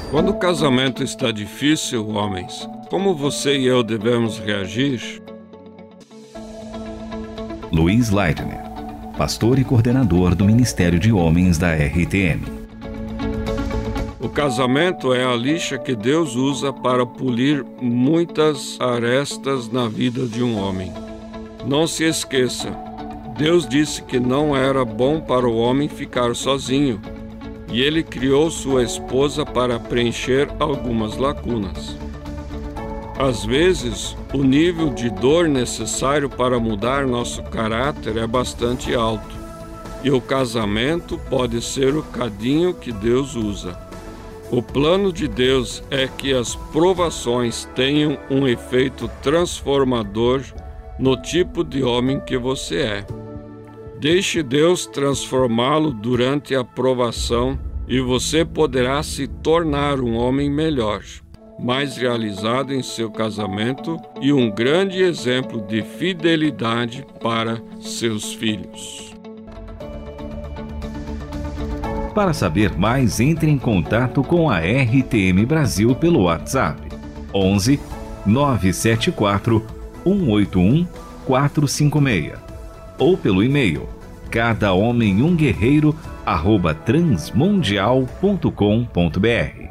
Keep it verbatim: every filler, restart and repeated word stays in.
Quando o casamento está difícil, homens, como você e eu devemos reagir? Luiz Leitner, pastor e coordenador do Ministério de Homens da R T M. O casamento é a lixa que Deus usa para polir muitas arestas na vida de um homem. Não se esqueça, Deus disse que não era bom para o homem ficar sozinho, e Ele criou sua esposa para preencher algumas lacunas. Às vezes, o nível de dor necessário para mudar nosso caráter é bastante alto, e o casamento pode ser o cadinho que Deus usa. O plano de Deus é que as provações tenham um efeito transformador no tipo de homem que você é. Deixe Deus transformá-lo durante a provação e você poderá se tornar um homem melhor, mais realizado em seu casamento e um grande exemplo de fidelidade para seus filhos. Para saber mais, entre em contato com a R T M Brasil pelo WhatsApp onze, nove sete quatro, um oito um, quatro cinco seis ou pelo e-mail cada homem um guerreiro arroba transmundial ponto com ponto br.